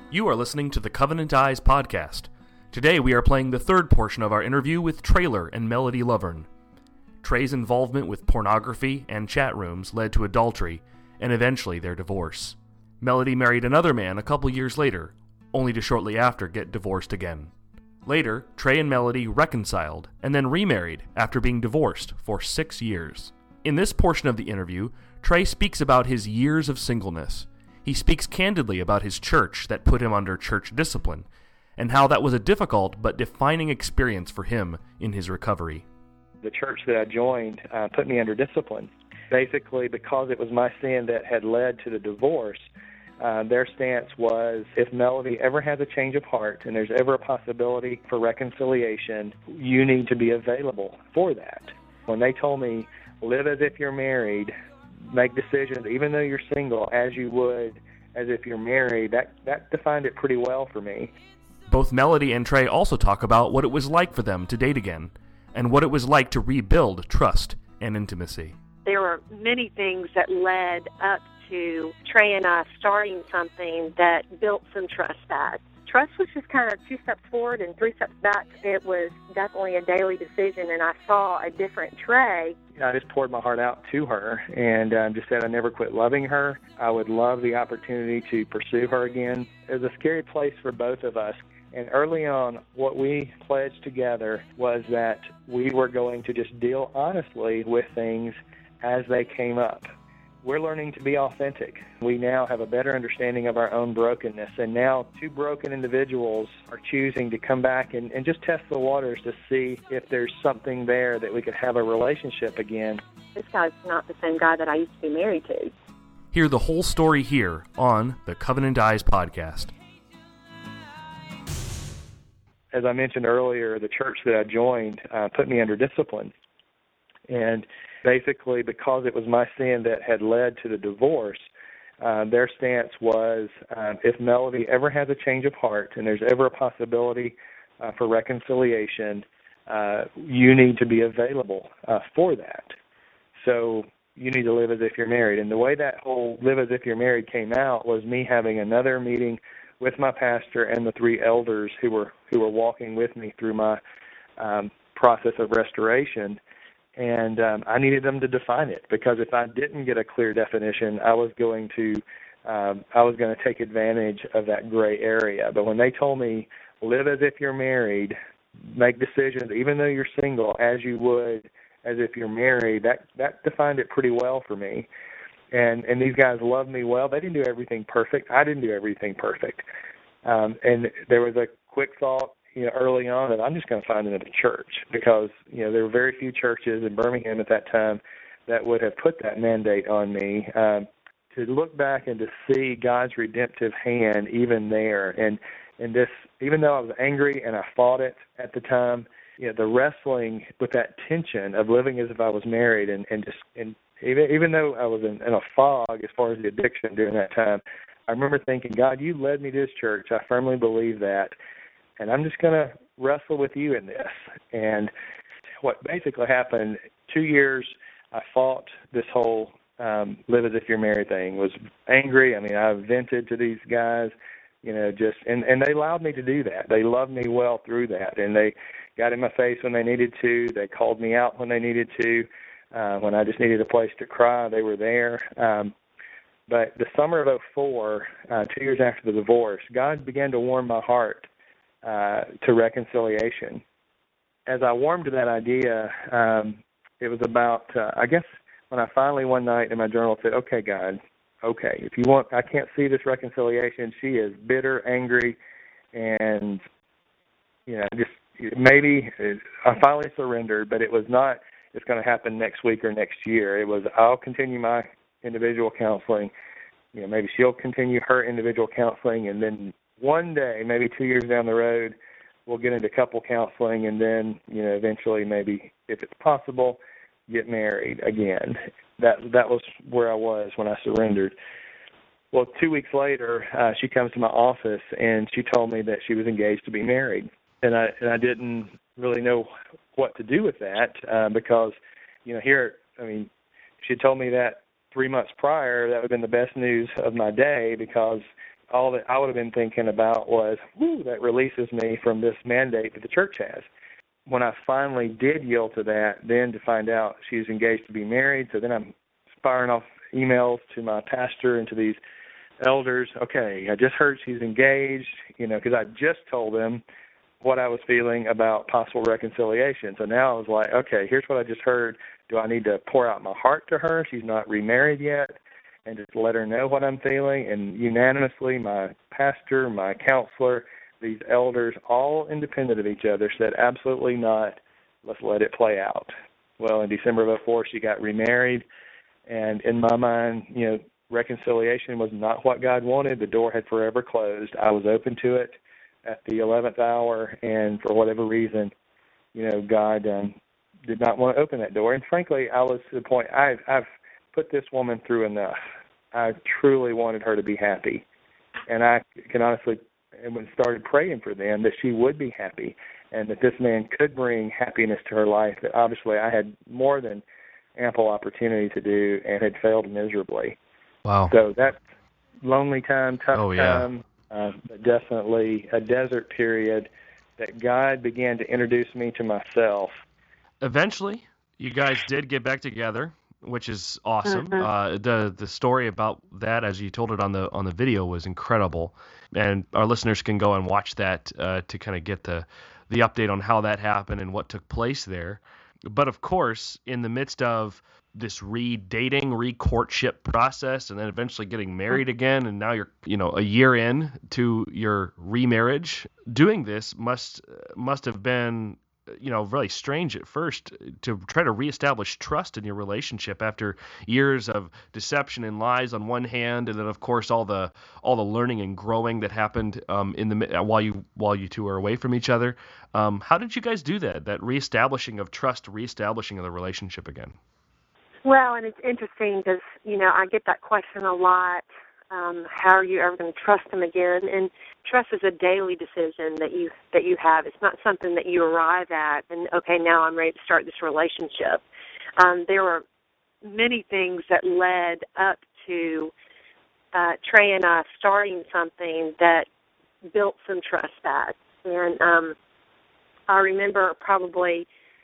You are listening to the Covenant Eyes podcast. Today we are playing the third portion of our interview with Traylor and Melody Lovern. Trey's involvement with pornography and chat rooms led to adultery and eventually their divorce. Melody married another man a couple years later, only to shortly after get divorced again. Later, Trey and Melody reconciled and then remarried after being divorced for 6 years. In this portion of the interview, Trey speaks about his years of singleness. He speaks candidly about his church that put him under church discipline, and how that was a difficult but defining experience for him in his recovery. The church that I joined put me under discipline. Basically, because it was my sin that had led to the divorce, their stance was, if Melody ever has a change of heart and there's ever a possibility for reconciliation, you need to be available for that. When they told me, live as if you're married, make decisions, even though you're single, as you would as if you're married, that defined it pretty well for me. Both Melody and Trey also talk about what it was like for them to date again, and what it was like to rebuild trust and intimacy. There were many things that led up to Trey and I starting something that built some trust back. Trust was just kind of 2 steps forward and 3 steps back. It was definitely a daily decision, and I saw a different Trey. I just poured my heart out to her and just said I never quit loving her. I would love the opportunity to pursue her again. It was a scary place for both of us. And early on, what we pledged together was that we were going to just deal honestly with things as they came up. We're learning to be authentic. We now have a better understanding of our own brokenness, and now 2 broken individuals are choosing to come back and just test the waters to see if there's something there that we could have a relationship again. This guy's not the same guy that I used to be married to. Hear the whole story here on the Covenant Eyes podcast. As I mentioned earlier, the church that I joined put me under discipline. And basically, because it was my sin that had led to the divorce, their stance was, if Melody ever has a change of heart and there's ever a possibility for reconciliation, you need to be available for that. So you need to live as if you're married. And the way that whole live as if you're married came out was me having another meeting with my pastor and the 3 elders who were walking with me through my process of restoration. And I needed them to define it, because if I didn't get a clear definition, I was going to take advantage of that gray area. But when they told me, live as if you're married, make decisions, even though you're single, as you would as if you're married, that defined it pretty well for me. And these guys loved me well. They didn't do everything perfect. I didn't do everything perfect. And there was a quick thought, early on, that I'm just going to find another church, because, there were very few churches in Birmingham at that time that would have put that mandate on me. To look back and to see God's redemptive hand even there, and this, even though I was angry and I fought it at the time, the wrestling with that tension of living as if I was married, and even though I was in a fog as far as the addiction during that time, I remember thinking, God, you led me to this church. I firmly believe that. And I'm just going to wrestle with you in this. And what basically happened, 2 years I fought this whole live as if you're married thing, was angry. I mean, I vented to these guys, and they allowed me to do that. They loved me well through that. And they got in my face when they needed to. They called me out when they needed to. When I just needed a place to cry, they were there. But the summer of 2004, 2 years after the divorce, God began to warm my heart to reconciliation. As I warmed to that idea, it was about, I guess, when I finally one night in my journal said, okay, God, okay, if you want, I can't see this reconciliation. She is bitter, angry, and, just maybe I finally surrendered, but it was not, it's going to happen next week or next year. It was, I'll continue my individual counseling. Maybe she'll continue her individual counseling, and then one day, maybe 2 years down the road, we'll get into couple counseling, and then, eventually, maybe, if it's possible, get married again. That was where I was when I surrendered. Well, 2 weeks later, she comes to my office, and she told me that she was engaged to be married. And I didn't really know what to do with that, because, she had told me that 3 months prior, that would have been the best news of my day, because all that I would have been thinking about was, whoo, that releases me from this mandate that the church has. When I finally did yield to that, then to find out she was engaged to be married, so then I'm firing off emails to my pastor and to these elders. Okay, I just heard she's engaged, because I just told them what I was feeling about possible reconciliation. So now I was like, okay, here's what I just heard. Do I need to pour out my heart to her? She's not remarried yet, and just let her know what I'm feeling. And unanimously, my pastor, my counselor, these elders, all independent of each other, said absolutely not. Let's let it play out. Well, in December of 2004, she got remarried, and in my mind, reconciliation was not what God wanted. The door had forever closed. I was open to it at the 11th hour, and for whatever reason, God did not want to open that door. And frankly, I was to the point, I've put this woman through enough. I truly wanted her to be happy. And I can honestly, and started praying for them that she would be happy and that this man could bring happiness to her life that obviously I had more than ample opportunity to do and had failed miserably. Wow. So that's lonely time, tough time, but definitely a desert period that God began to introduce me to myself. Eventually, you guys did get back together, which is awesome. Mm-hmm. The story about that, as you told it on the video, was incredible, and our listeners can go and watch that to kind of get the update on how that happened and what took place there. But of course, in the midst of this re-dating, re-courtship process, and then eventually getting married again, and now you're a year in to your remarriage, doing this must have been really strange at first to try to reestablish trust in your relationship after years of deception and lies on one hand, and then of course all the learning and growing that happened while you two were away from each other. How did you guys do that reestablishing of trust, reestablishing of the relationship again? Well, and it's interesting because, I get that question a lot. How are you ever going to trust them again? And trust is a daily decision that you have. It's not something that you arrive at and, okay, now I'm ready to start this relationship. There were many things that led up to Trey and I starting something that built some trust back. And I remember probably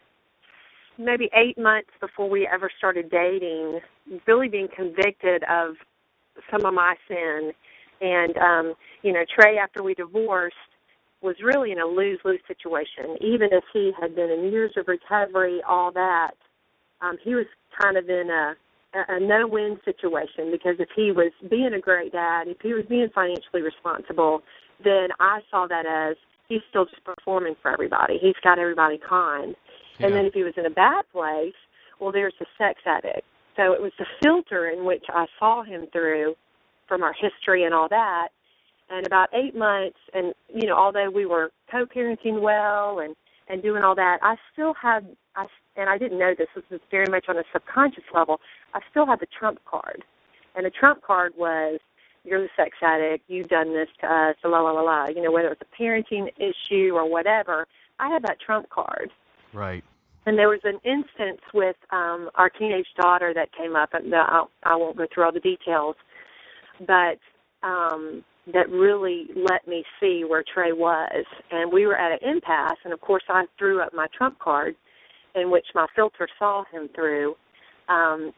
maybe 8 months before we ever started dating, really being convicted of some of my sin. And, Trey, after we divorced, was really in a lose-lose situation. Even if he had been in years of recovery, all that, he was kind of in a no-win situation, because if he was being a great dad, if he was being financially responsible, then I saw that as he's still just performing for everybody. He's got everybody kind. Yeah. And then if he was in a bad place, well, there's the sex addict. So it was the filter in which I saw him through from our history and all that. And about 8 months, and, although we were co-parenting well and doing all that, I still had, and I didn't know this was very much on a subconscious level, I still had the trump card. And the trump card was, you're the sex addict, you've done this to us, la, la, la, la. Whether it was a parenting issue or whatever, I had that trump card. Right. And there was an instance with our teenage daughter that came up, and I won't go through all the details, but that really let me see where Trey was. And we were at an impasse, and of course I threw up my trump card, in which my filter saw him through, and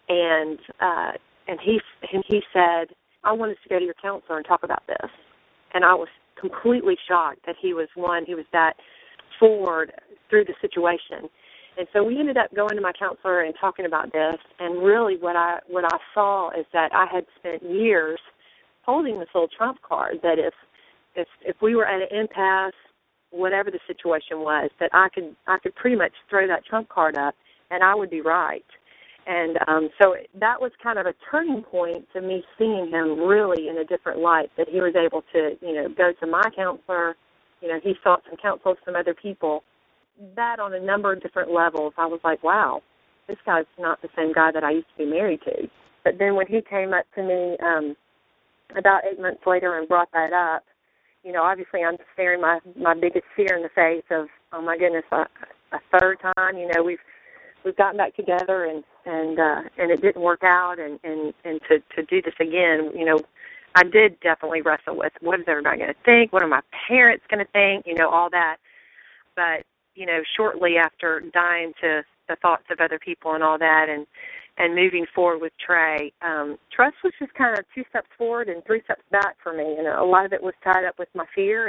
he said, I want us to go to your counselor and talk about this. And I was completely shocked that he was that forward through the situation. And so we ended up going to my counselor and talking about this, and really what I saw is that I had spent years holding this little trump card, that if we were at an impasse, whatever the situation was, that I could pretty much throw that trump card up and I would be right. And so that was kind of a turning point to me seeing him really in a different light, that he was able to, go to my counselor. He sought some counsel from other people. That on a number of different levels, I was like, wow, this guy's not the same guy that I used to be married to. But then when he came up to me about 8 months later and brought that up, obviously I'm staring my biggest fear in the face of, oh my goodness, a third time. We've gotten back together and it didn't work out, and to do this again, I did definitely wrestle with, what is everybody going to think? What are my parents going to think? All that. But, shortly after dying to the thoughts of other people and all that, and moving forward with Trey, trust was just kind of 2 steps forward and 3 steps back for me. A lot of it was tied up with my fear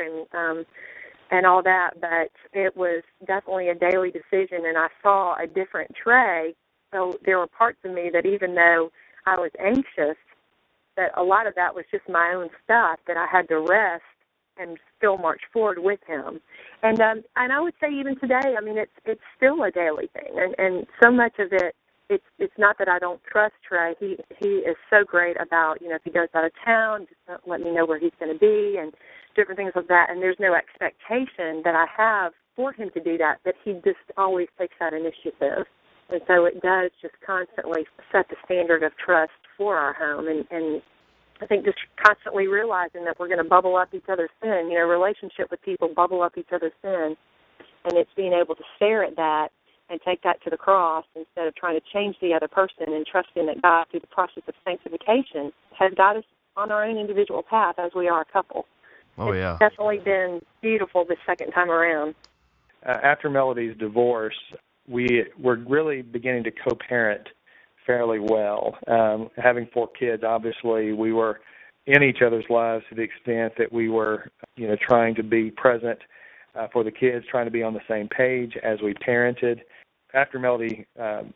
and all that, but it was definitely a daily decision, and I saw a different Trey. So there were parts of me that, even though I was anxious, that a lot of that was just my own stuff that I had to rest and still march forward with him. And I would say even today, it's still a daily thing, and so much of it, it's not that I don't trust Trey. He is so great about, if he goes out of town, just let me know where he's going to be and different things like that. And there's no expectation that I have for him to do that, but he just always takes that initiative. And so it does just constantly set the standard of trust for our home. And I think just constantly realizing that we're going to bubble up each other's sin, relationship with people bubble up each other's sin. And it's being able to stare at that and take that to the cross instead of trying to change the other person, and trusting that God, through the process of sanctification, has got us on our own individual path as we are a couple. It's definitely been beautiful this second time around. After Melody's divorce, we were really beginning to co-parent fairly well. Having 4 kids, obviously, we were in each other's lives to the extent that we were, trying to be present for the kids, trying to be on the same page as we parented. After Melody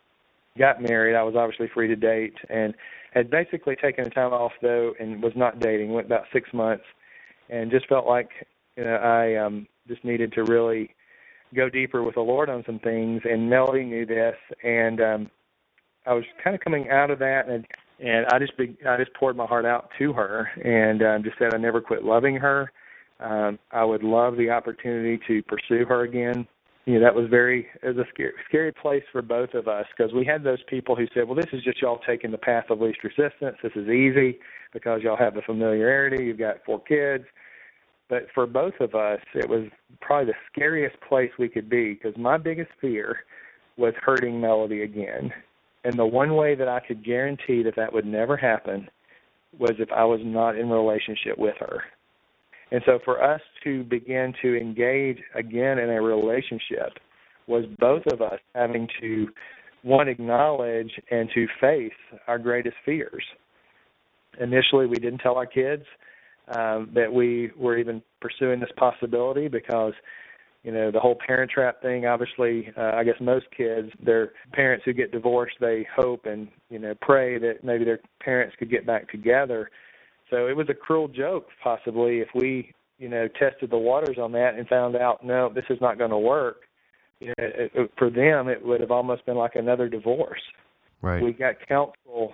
got married, I was obviously free to date and had basically taken the time off, though, and was not dating. Went about 6 months and just felt like I just needed to really go deeper with the Lord on some things, and Melody knew this, and I was kind of coming out of that, and I just poured my heart out to her and just said I never quit loving her. I would love the opportunity to pursue her again. That was it was a scary place for both of us, because we had those people who said, well, this is just y'all taking the path of least resistance. This is easy because y'all have the familiarity. You've got 4 kids. But for both of us, it was probably the scariest place we could be, because my biggest fear was hurting Melody again. And the one way that I could guarantee that would never happen was if I was not in a relationship with her. And so for us to begin to engage again in a relationship was both of us having to, one, acknowledge and to face our greatest fears. Initially, we didn't tell our kids that we were even pursuing this possibility, because, the whole Parent Trap thing, obviously, I guess most kids, their parents who get divorced, they hope and, pray that maybe their parents could get back together. So it was a cruel joke, possibly, if we, tested the waters on that and found out, no, this is not going to work. For them, it would have almost been like another divorce. Right. We got counsel,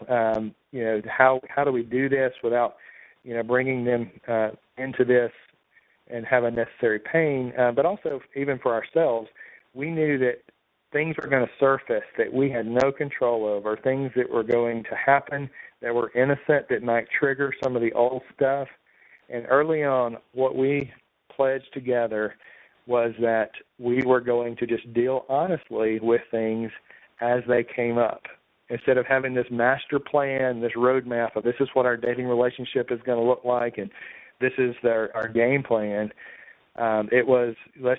how do we do this without, bringing them into this and have unnecessary pain. But also, even for ourselves, we knew that things were going to surface that we had no control over, things that were going to happen that were innocent, that might trigger some of the old stuff. And early on, what we pledged together was that we were going to just deal honestly with things as they came up. Instead of having this master plan, this roadmap of this is what our dating relationship is going to look like and this is our game plan, it was,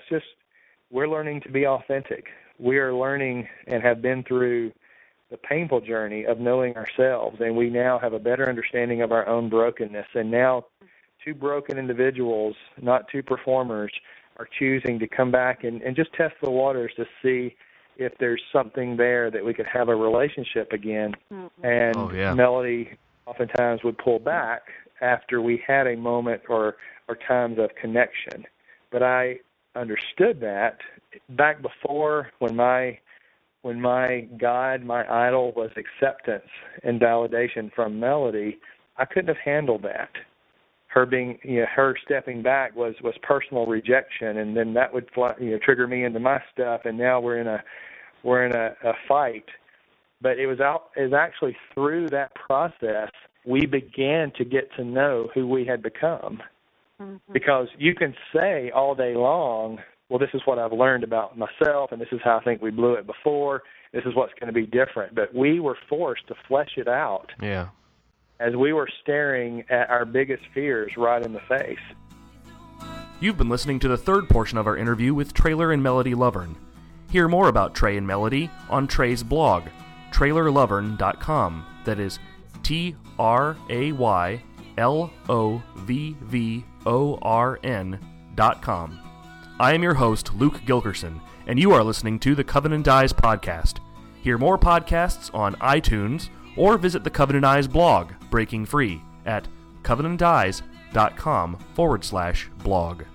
we're learning to be authentic. We are learning and have been through the painful journey of knowing ourselves, and we now have a better understanding of our own brokenness. And now 2 broken individuals, not 2 performers, are choosing to come back and just test the waters to see if there's something there that we could have a relationship again. Mm-hmm. And Melody oftentimes would pull back after we had a moment or times of connection. But I understood that back before, when my God, my idol, was acceptance and validation from Melody, I couldn't have handled that. Her being, her stepping back was personal rejection, and then that would trigger me into my stuff, and now we're in a fight. But it was actually through that process we began to get to know who we had become. Mm-hmm. Because you can say all day long, well, this is what I've learned about myself, and this is how I think we blew it before. This is what's going to be different. But we were forced to flesh it out. Yeah. as we were staring at our biggest fears right in the face. You've been listening to the third portion of our interview with Traylor and Melody Lovern. Hear more about Trey and Melody on Trey's blog, TraylorLovern.com. That is TraylorLovvorn.com. I am your host, Luke Gilkerson, and you are listening to the Covenant Eyes podcast. Hear more podcasts on iTunes or visit the Covenant Eyes blog, Breaking Free, at covenanteyes.com/blog.